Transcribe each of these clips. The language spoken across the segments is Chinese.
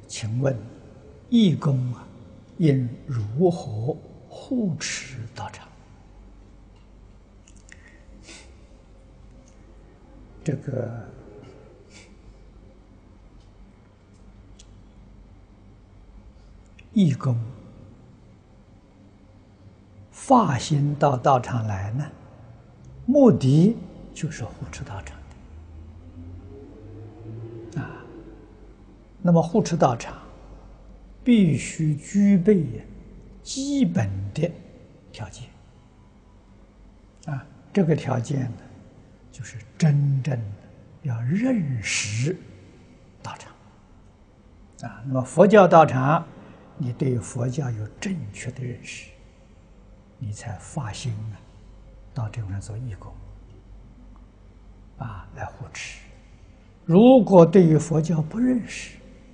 请问，义工应如何护持道场？这个义工发心到道场来呢，目的就是护持道场的那么护持道场必须具备基本的条件这个条件呢，就是真正要认识道场那么佛教道场，你对佛教有正确的认识，你才发心到这块做义工来护持。如果对于佛教不认识，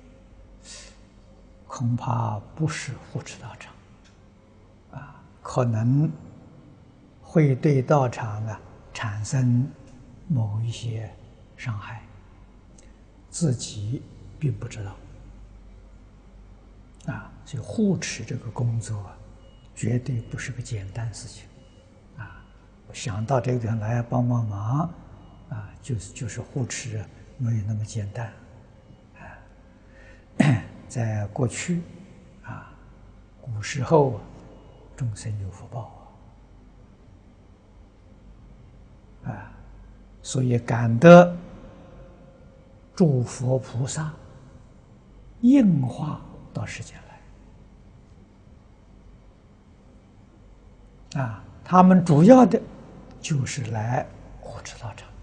恐怕不是护持道场可能会对道场产生某一些伤害，自己并不知道所以护持这个工作绝对不是个简单事情想到这个地方来帮忙就是护持没有那么简单在过去古时候众生有福报所以感得诸佛菩萨应化到世间来他们主要的就是来护持道场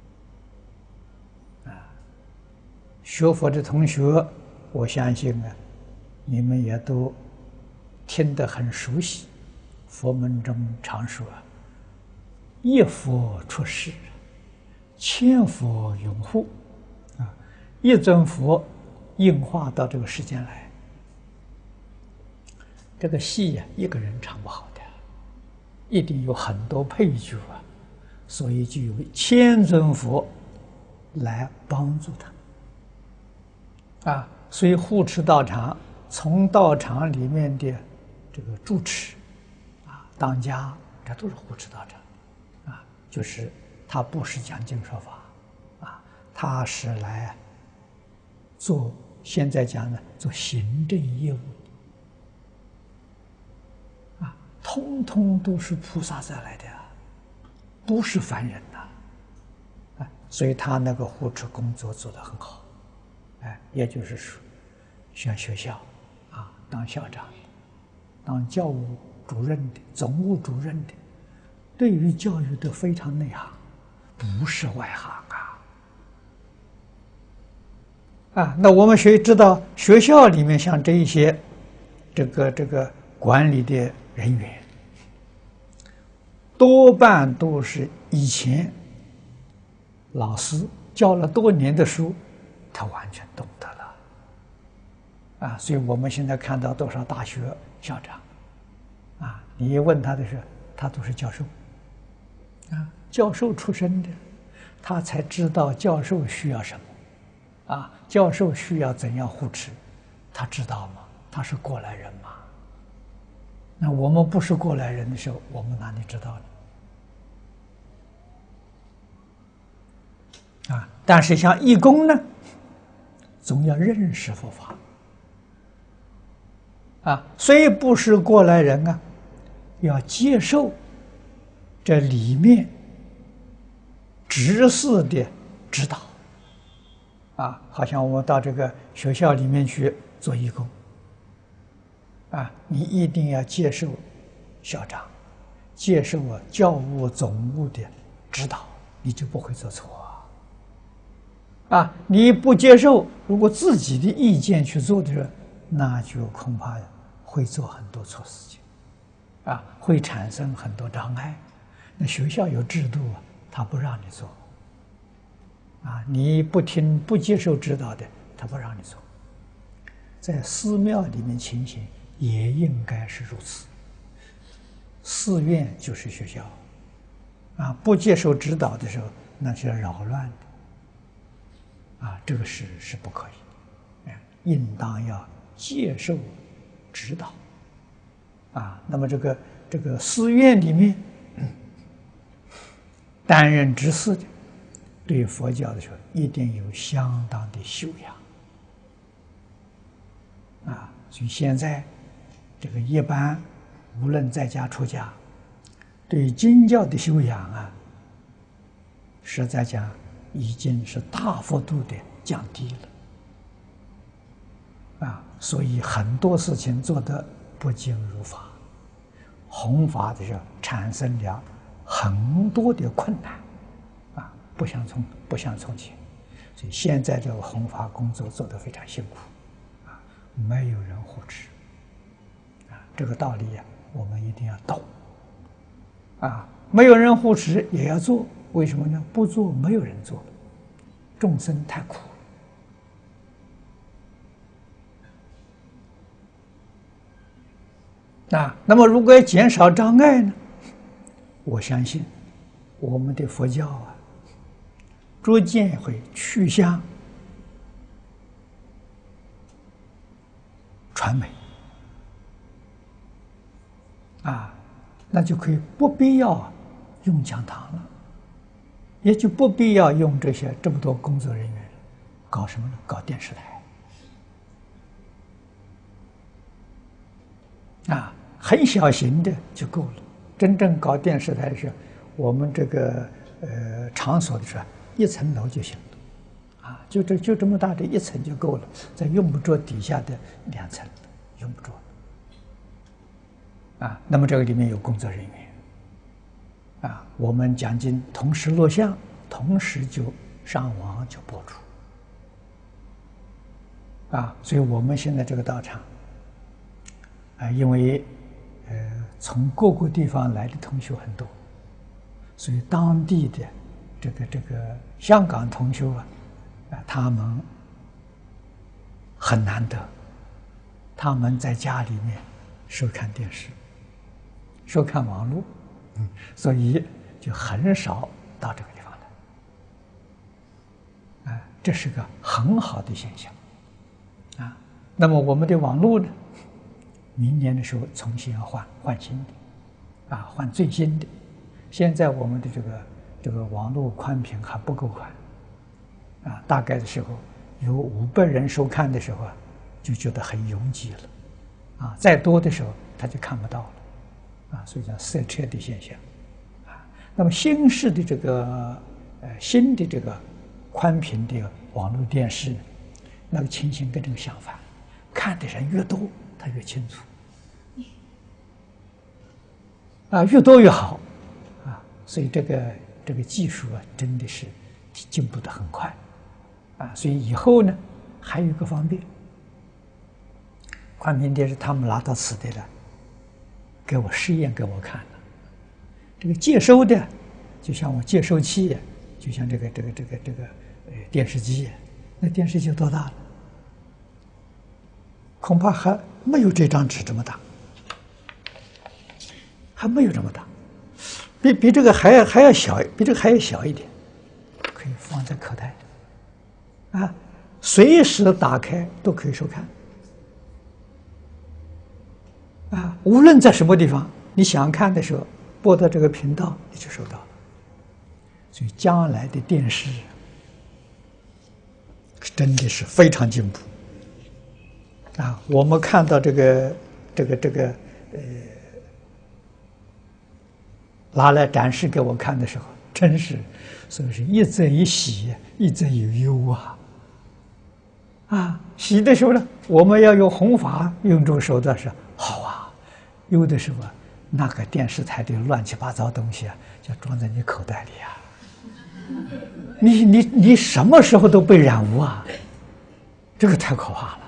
学佛的同学，我相信你们也都听得很熟悉，佛门中常说一佛出世，千佛拥护一尊佛应化到这个世间来，这个戏一个人唱不好的，一定有很多配角所以就有千尊佛来帮助他所以护持道场，从道场里面的这个住持当家，这都是护持道场就是他不是讲经说法他是来做，现在讲做行政业务通通都是菩萨再来的不是凡人所以他那个护持工作做得很好也就是说像学校当校长的，当教务主任的，总务主任的，对于教育都非常内行，不是外行那我们知道学校里面像这一些这个管理的人员，多半都是以前老师教了多年的书，他完全懂得了所以我们现在看到多少大学校长你一问他的时候，他都是教授教授出身的，他才知道教授需要什么教授需要怎样护持，他知道吗？他是过来人嘛。那我们不是过来人的时候，我们哪里知道呢？但是像义工呢，总要认识佛法虽不是过来人要接受这里面执事的指导好像我们到这个学校里面去做义工你一定要接受校长、接受教务总务的指导，你就不会做错你不接受，如果自己的意见去做的时候，那就恐怕会做很多错事情会产生很多障碍。那学校有制度他不让你做你不听不接受指导的，他不让你做。在寺庙里面情形也应该是如此，寺院就是学校不接受指导的时候，那是扰乱的这个是不可以应当要接受指导。那么这个寺院里面担任执事的，对佛教的时候一定有相当的修养。所以现在这个一般无论在家出家，对经教的修养实在讲已经是大幅度的降低了。所以很多事情做得不尽如法，弘法的时候产生了很多的困难，不像从前。所以现在这个弘法工作做得非常辛苦，没有人护持，这个道理我们一定要懂。没有人护持也要做，为什么呢？不做没有人做，众生太苦。那么如果要减少障碍呢？我相信我们的佛教逐渐会趋向传媒那就可以不必要用讲堂了，也就不必要用这么多工作人员了，搞什么呢？搞电视台很小型的就够了。真正搞电视台的时候，我们这个场所的时候，1层楼就行了，就这么大的1层就够了，再用不着底下的2层，用不着。那么这个里面有工作人员，我们讲经同时录像，同时就上网就播出，所以我们现在这个道场，因为从各个地方来的同学很多，所以当地的这个香港同学他们很难得，他们在家里面收看电视，收看网络，所以就很少到这个地方来，这是个很好的现象，那么我们的网络呢，明年的时候重新要换新的，换最新的。现在我们的这个网络宽频还不够宽，大概的时候有500人收看的时候就觉得很拥挤了，再多的时候他就看不到了，所以叫塞车的现象，那么新式的这个新的这个宽频的网络电视，那个情形跟这个相反，看的人越多，他越清楚，越多越好，所以这个技术真的是进步得很快，所以以后呢还有一个方便，宽频电视他们拿到此地来，给我试验给我看了，这个接收的就像我接收器，就像这个电视机，那电视机有多大了？恐怕还没有这张纸这么大，还没有这么大，比这个还要小，比这个还要小一点，可以放在口袋，随时打开都可以收看，无论在什么地方，你想看的时候，拨到这个频道你就收到了。所以将来的电视真的是非常进步。我们看到这个拿来展示给我看的时候，真是所以是一则以喜，一则以忧喜的时候呢，我们要用弘法用这个手段是好啊；忧的时候那个电视台的乱七八糟东西就装在你口袋里你什么时候都被染污这个太可怕了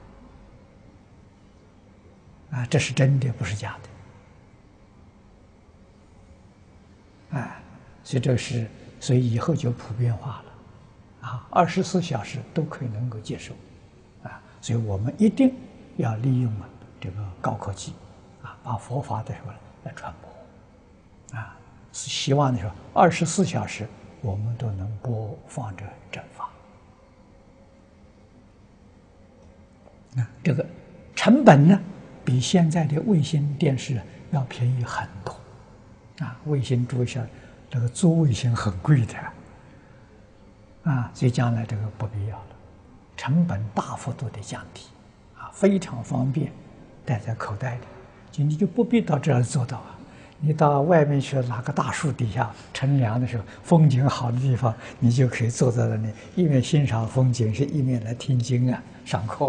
这是真的，不是假的所以以后就普遍化了24小时都可以能够接受所以我们一定要利用这个高科技把佛法的时候来传播希望的时候24小时我们都能播放着正法这个成本呢，比现在的卫星电视要便宜很多。卫星注意一下，这个做卫星很贵的。所以将来这个不必要了，成本大幅度的降低，非常方便，带在口袋里，你就不必到这儿做到你到外面去哪个大树底下乘凉的时候，风景好的地方，你就可以坐在那里，一面欣赏风景，是一面来听经上课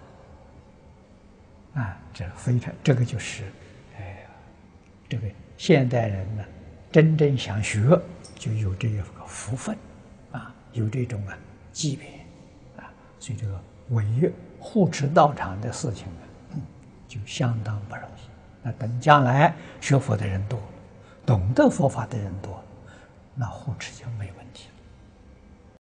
这非常，这个就是，这个现代人呢，真正想学，就有这个福分有这种机缘所以这个为护持道场的事情就相当不容易。那等将来学佛的人多了，懂得佛法的人多了，那护持就没问题。